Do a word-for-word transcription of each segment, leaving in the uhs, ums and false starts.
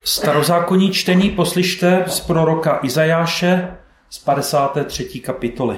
Starozákonní čtení poslyšte z proroka Izajáše z padesáté třetí kapitoly.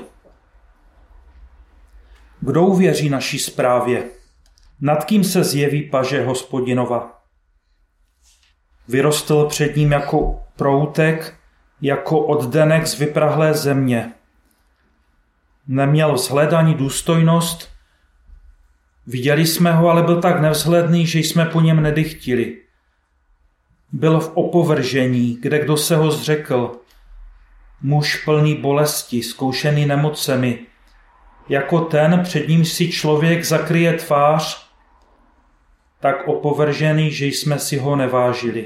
Kdo uvěří naší zprávě? Nad kým se zjeví paže Hospodinova? Vyrostl před ním jako proutek, jako oddenek z vyprahlé země. Neměl vzhled ani důstojnost. Viděli jsme ho, ale byl tak nevzhledný, že jsme po něm nedychtili. Byl v opovržení, kde kdo se ho zřekl. Muž plný bolesti, zkoušený nemocemi, jako ten, před ním si člověk zakryje tvář, tak opovržený, že jsme si ho nevážili.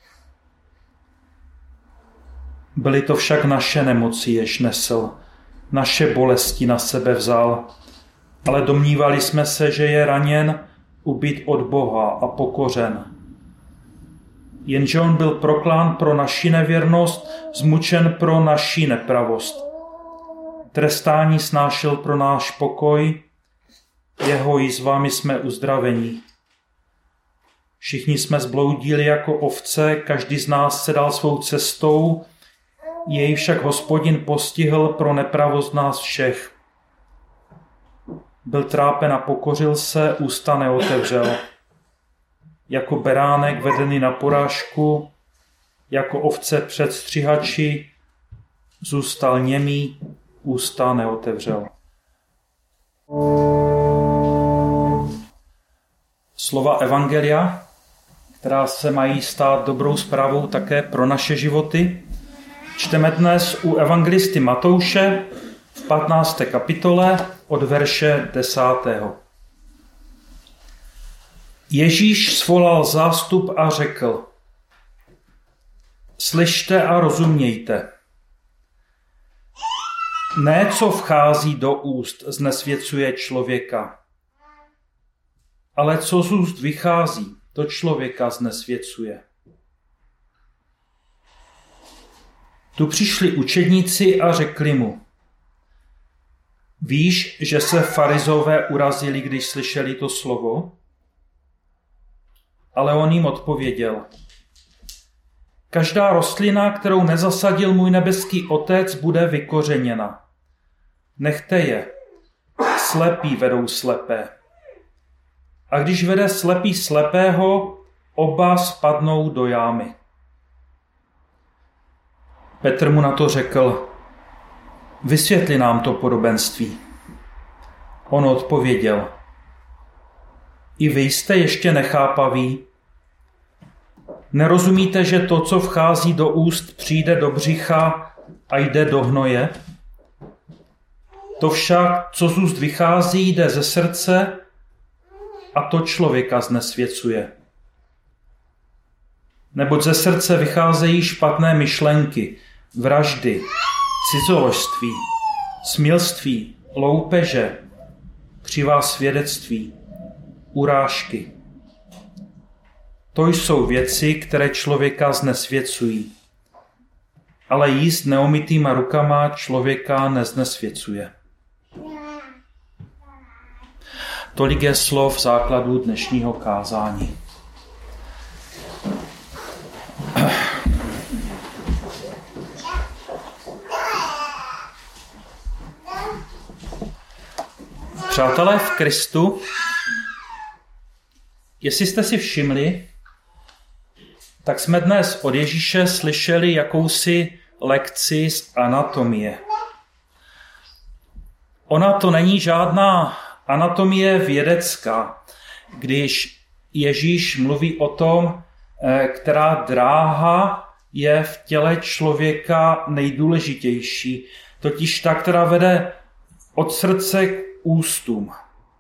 Byly to však naše nemoci, jež nesl, naše bolesti na sebe vzal, ale domnívali jsme se, že je raněn, ubit od Boha a pokořen. Jenže on byl proklán pro naši nevěrnost, zmučen pro naši nepravost. Trestání snášel pro náš pokoj, jeho jizvami jsme uzdraveni. Všichni jsme zbloudili jako ovce, každý z nás se dal svou cestou, jej však Hospodin postihl pro nepravost nás všech. Byl trápen a pokořil se, ústa neotevřel. Jako beránek vedený na porážku, jako ovce před střihači, zůstal němý, ústa neotevřel. Slova evangelia, která se mají stát dobrou zprávou také pro naše životy, čteme dnes u evangelisty Matouše v patnácté kapitole od verše desátého. Ježíš svolal zástup a řekl: Slyšte a rozumějte. Ne, co vchází do úst, znesvěcuje člověka, ale co z úst vychází, to člověka znesvěcuje. Tu přišli učedníci a řekli mu: Víš, že se farizové urazili, když slyšeli to slovo? Ale on jim odpověděl: Každá rostlina, kterou nezasadil můj nebeský Otec, bude vykořeněna. Nechte je. Slepí vedou slepé. A když vede slepý slepého, oba spadnou do jámy. Petr mu na to řekl: Vysvětli nám to podobenství. On odpověděl: I vy jste ještě nechápaví? Nerozumíte, že to, co vchází do úst, přijde do břicha a jde do hnoje? To však, co z úst vychází, jde ze srdce a to člověka znesvěcuje. Neboť ze srdce vycházejí špatné myšlenky, vraždy, cizoložství, smilství, loupeže, křivá svědectví, urážky. To jsou věci, které člověka znesvěcují. Ale jíst neumytýma rukama člověka neznesvěcuje. Tolik je slov základů dnešního kázání. Přátelé v Kristu, jestli jste si všimli, tak jsme dnes od Ježíše slyšeli jakousi lekci z anatomie. Ona to není žádná anatomie vědecká, když Ježíš mluví o tom, která dráha je v těle člověka nejdůležitější, totiž ta, která vede od srdce k ústům.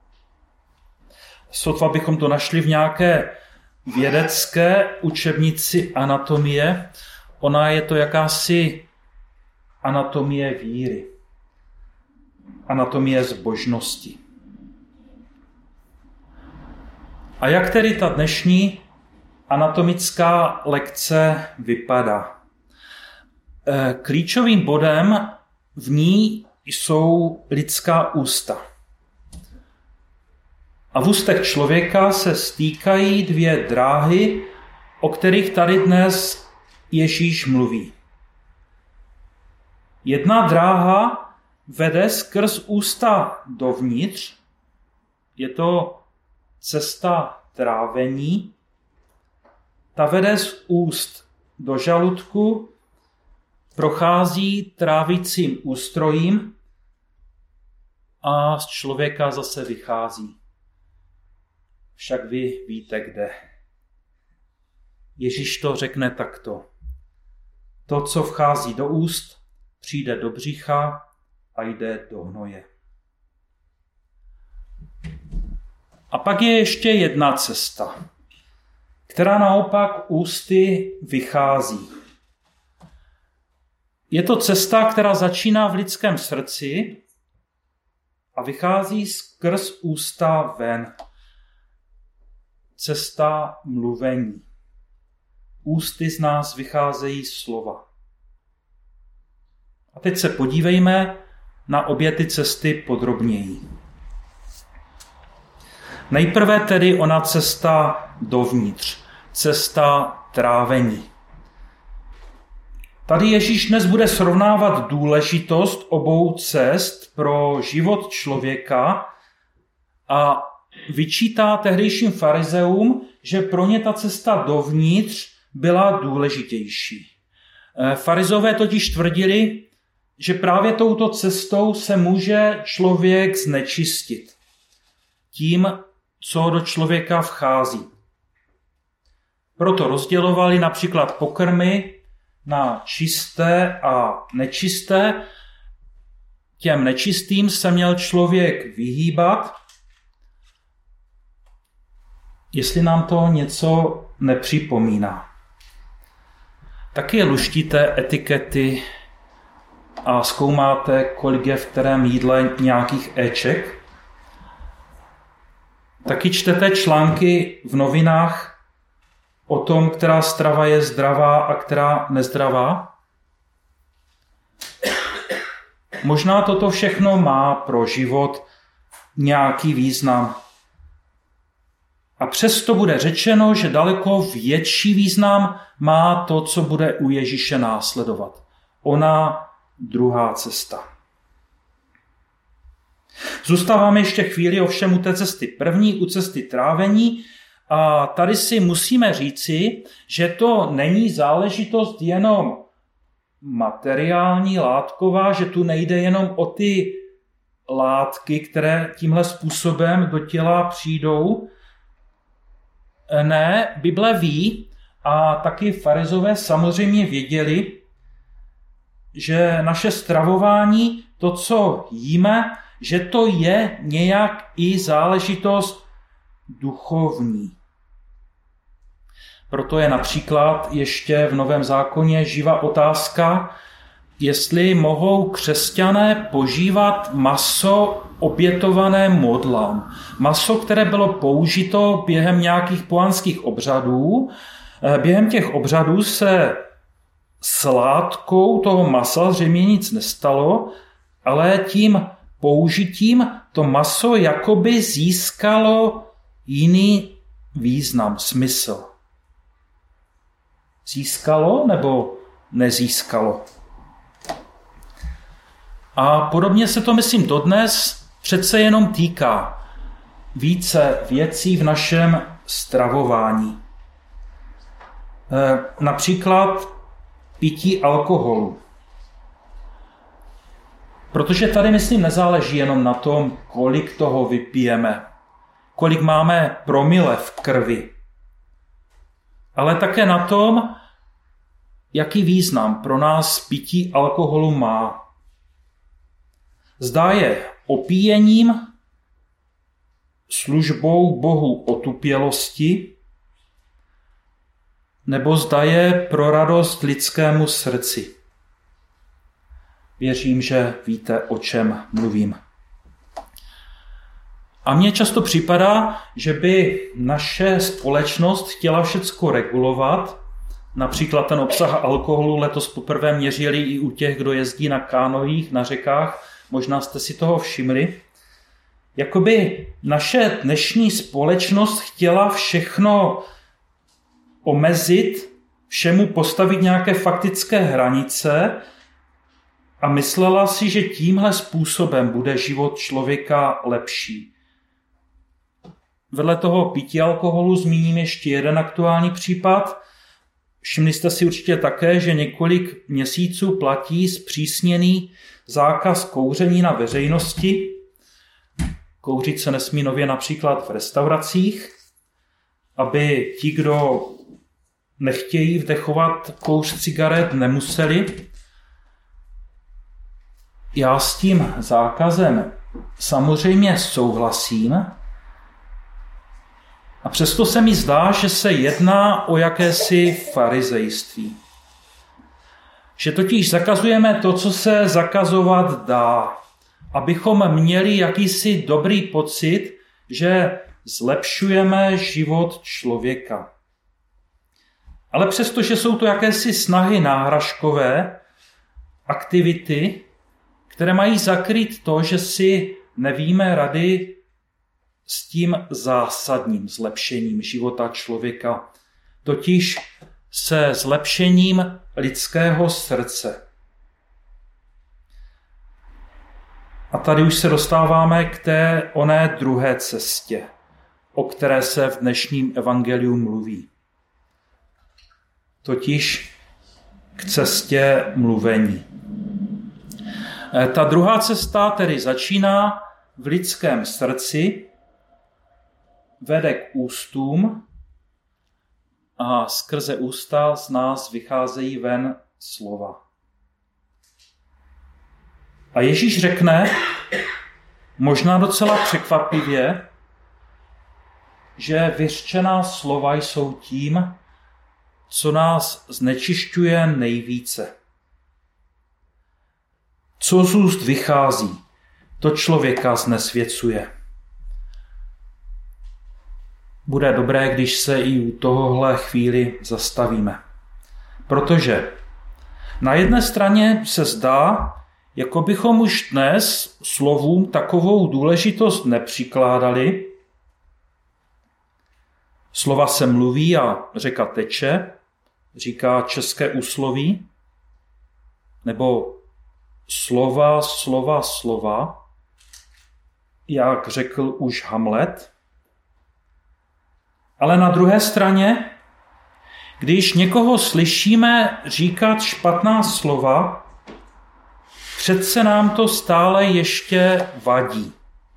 Sotva bychom to našli v nějaké vědecké učebnici anatomie, ona je to jakási anatomie víry, anatomie zbožnosti. A jak tedy ta dnešní anatomická lekce vypadá? Klíčovým bodem v ní jsou lidská ústa. A v ústech člověka se stýkají dvě dráhy, o kterých tady dnes Ježíš mluví. Jedna dráha vede skrz ústa dovnitř, je to cesta trávení, ta vede z úst do žaludku, prochází trávicím ústrojím a z člověka zase vychází. Však vy víte kde. Ježíš to řekne takto. To, co vchází do úst, přijde do břicha a jde do hnoje. A pak je ještě jedna cesta, která naopak ústy vychází. Je to cesta, která začíná v lidském srdci a vychází skrz ústa ven. Cesta mluvení. Ústy z nás vycházejí slova. A teď se podívejme na obě ty cesty podrobněji. Nejprve tedy ona cesta dovnitř, cesta trávení. Tady Ježíš dnes bude srovnávat důležitost obou cest pro život člověka a vyčítá tehdejším farizeům, že pro ně ta cesta dovnitř byla důležitější. Farizové totiž tvrdili, že právě touto cestou se může člověk znečistit tím, co do člověka vchází. Proto rozdělovali například pokrmy na čisté a nečisté. Těm nečistým se měl člověk vyhýbat. Jestli nám to něco nepřipomíná. Taky luštíte etikety a zkoumáte, kolik je v kterém jídle nějakých éček. Taky čtete články v novinách o tom, která strava je zdravá a která nezdravá. Možná toto všechno má pro život nějaký význam. A přesto bude řečeno, že daleko větší význam má to, co bude u Ježíše následovat. Ona druhá cesta. Zůstáváme ještě chvíli ovšem u té cesty první, u cesty trávení. A tady si musíme říci, že to není záležitost jenom materiální, látková, že tu nejde jenom o ty látky, které tímhle způsobem do těla přijdou. Ne, Bible ví a taky farizové samozřejmě věděli, že naše stravování, to, co jíme, že to je nějak i záležitost duchovní. Proto je například ještě v Novém zákoně živá otázka, jestli mohou křesťané požívat maso obětované modlám. Maso, které bylo použito během nějakých pohanských obřadů. Během těch obřadů se sládkou toho masa zřejmě nic nestalo, ale tím použitím to maso jakoby získalo jiný význam, smysl. Získalo nebo nezískalo? A podobně se to, myslím, dodnes přece jenom týká více věcí v našem stravování. E, například pití alkoholu. Protože tady, myslím, nezáleží jenom na tom, kolik toho vypijeme, kolik máme promile v krvi, ale také na tom, jaký význam pro nás pití alkoholu má. Zdá je opíjením, službou Bohu otupělosti, nebo zda je pro radost lidskému srdci. Věřím, že víte, o čem mluvím. A mně často připadá, že by naše společnost chtěla všecko regulovat. Například ten obsah alkoholu letos poprvé měřili i u těch, kdo jezdí na kánojích, na řekách. Možná jste si toho všimli. Jakoby naše dnešní společnost chtěla všechno omezit, všemu postavit nějaké faktické hranice a myslela si, že tímhle způsobem bude život člověka lepší. Vedle toho pití alkoholu zmíním ještě jeden aktuální případ. Všimli jste si určitě také, že několik měsíců platí zpřísněný zákaz kouření na veřejnosti. Kouřit se nesmí nově například v restauracích, aby ti, kdo nechtějí vdechovat kouř cigaret, nemuseli. Já s tím zákazem samozřejmě souhlasím, a přesto se mi zdá, že se jedná o jakési farizejství. Že totiž zakazujeme to, co se zakazovat dá, abychom měli jakýsi dobrý pocit, že zlepšujeme život člověka. Ale přesto, že jsou to jakési snahy náhražkové, aktivity, které mají zakrýt to, že si nevíme rady s tím zásadním zlepšením života člověka, totiž se zlepšením lidského srdce. A tady už se dostáváme k té oné druhé cestě, o které se v dnešním evangeliu mluví. Totiž k cestě mluvení. Ta druhá cesta tedy začíná v lidském srdci, vede k ústům a skrze ústa z nás vycházejí ven slova. A Ježíš řekne, možná docela překvapivě, že vyřčená slova jsou tím, co nás znečišťuje nejvíce. Co z úst vychází, to člověka znesvěcuje. Bude dobré, když se i u tohohle chvíli zastavíme. Protože na jedné straně se zdá, jako bychom už dnes slovům takovou důležitost nepřikládali. Slova se mluví a řeka teče, říká české úsloví, nebo slova, slova, slova, jak řekl už Hamlet. Ale na druhé straně, když někoho slyšíme říkat špatná slova, přece nám to stále ještě vadí.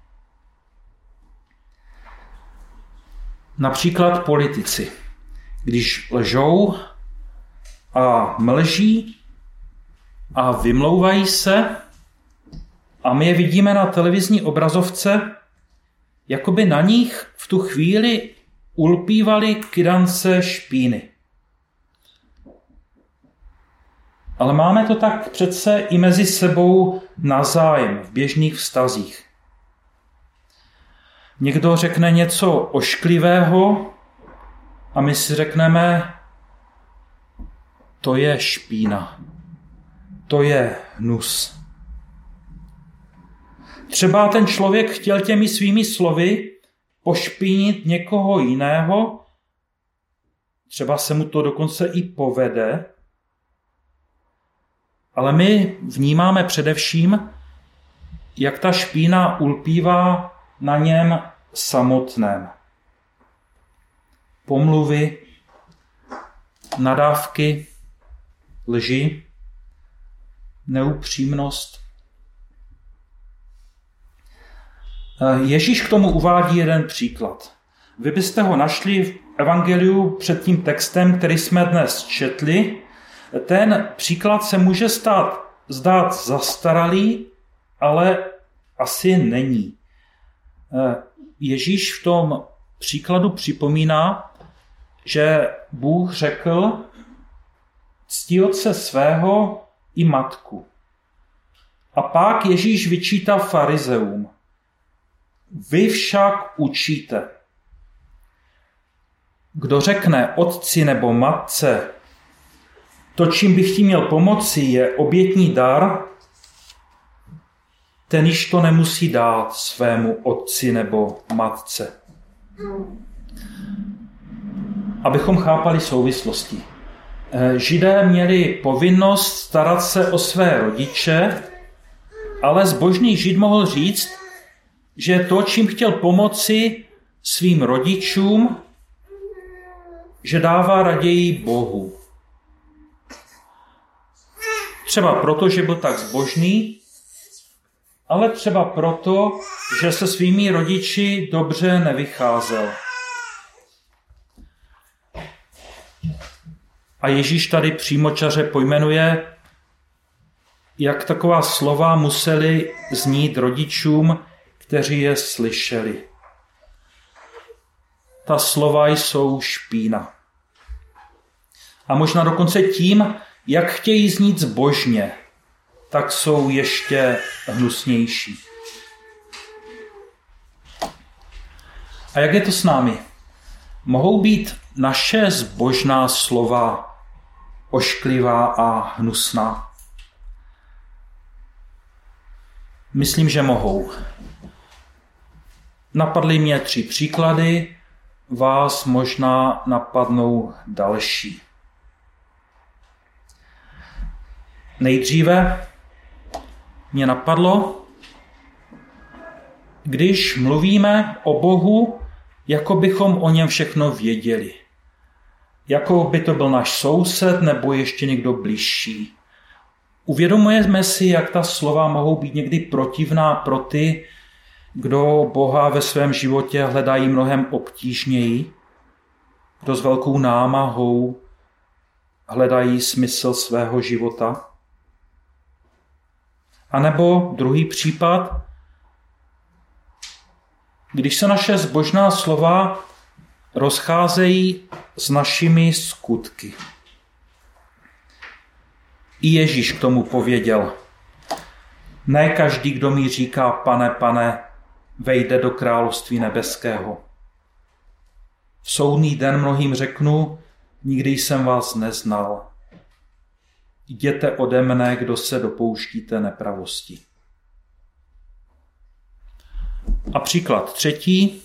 Například politici, když lžou a mlží a vymlouvají se a my je vidíme na televizní obrazovce, jako by na nich v tu chvíli ulpívaly kydance špíny. Ale máme to tak přece i mezi sebou navzájem v běžných vztazích. Někdo řekne něco ošklivého a my si řekneme, to je špína, to je hnus. Třeba ten člověk chtěl těmi svými slovy pošpínit někoho jiného, třeba se mu to dokonce i povede, ale my vnímáme především, jak ta špína ulpívá na něm samotném. Pomluvy, nadávky, lži, neupřímnost. Ježíš k tomu uvádí jeden příklad. Vy byste ho našli v evangeliu před tím textem, který jsme dnes četli. Ten příklad se může stát, zdát zastaralý, ale asi není. Ježíš v tom příkladu připomíná, že Bůh řekl, cti otce svého i matku. A pak Ježíš vyčítá farizeům. Vy však učíte. Kdo řekne otci nebo matce, to, čím bych ti měl pomoci, je obětní dar, ten již to nemusí dát svému otci nebo matce. abychom chápali souvislosti. Židé měli povinnost starat se o své rodiče, ale zbožný Žid mohl říct, že to, čím chtěl pomoci svým rodičům, že dává raději Bohu. Třeba proto, že byl tak zbožný, ale třeba proto, že se svými rodiči dobře nevycházel. A Ježíš tady přímočaře pojmenuje, jak taková slova museli znít rodičům, kteří je slyšeli. Ta slova jsou špína. A možná dokonce tím, jak chtějí znít zbožně, tak jsou ještě hnusnější. A jak je to s námi? Mohou být naše zbožná slova ošklivá a hnusná? Myslím, že mohou. Napadly mě tři příklady, vás možná napadnou další. Nejdříve mě napadlo, když mluvíme o Bohu, jako bychom o něm všechno věděli. Jako by to byl náš soused nebo ještě někdo bližší. Uvědomujeme si, jak ta slova mohou být někdy protivná pro ty, kdo Boha ve svém životě hledají mnohem obtížněji, kdo s velkou námahou hledají smysl svého života. A nebo druhý případ, když se naše zbožná slova rozcházejí s našimi skutky. I Ježíš k tomu pověděl. Ne každý, kdo mi říká pane, pane, vejde do království nebeského. V soudný den mnohým řeknu, nikdy jsem vás neznal. Jděte ode mne, kdo se dopouštíte nepravosti. A příklad třetí,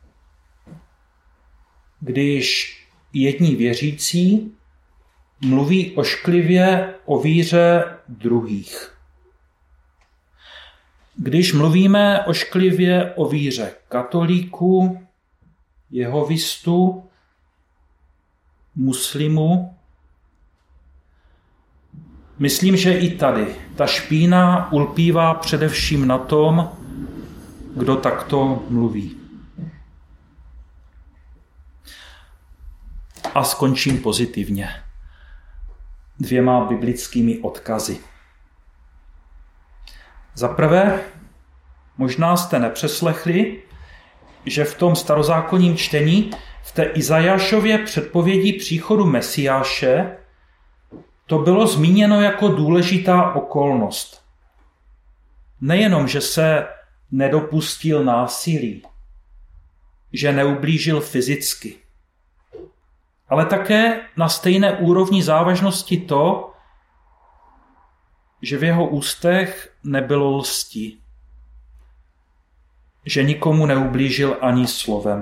když jedni věřící mluví ošklivě o víře druhých. Když mluvíme ošklivě o víře katolíků, jehovistů, muslimů, myslím, že i tady ta špína ulpívá především na tom, kdo takto mluví. A skončím pozitivně dvěma biblickými odkazy. Za prvé, možná jste nepřeslechli, že v tom starozákonním čtení, v té Izajášově předpovědi příchodu Mesiáše, to bylo zmíněno jako důležitá okolnost. Nejenom, že se nedopustil násilí, že neublížil fyzicky, ale také na stejné úrovni závažnosti to, že v jeho ústech nebylo lsti, že nikomu neublížil ani slovem.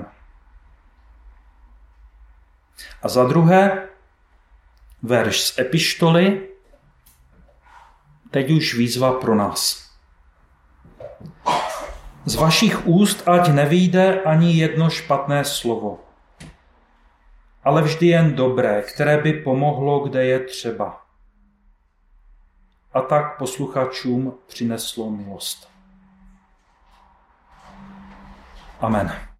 A za druhé, verš z epištoly, teď už výzva pro nás. Z vašich úst ať nevyjde ani jedno špatné slovo, ale vždy jen dobré, které by pomohlo, kde je třeba. A tak posluchačům přineslo milost. Amen.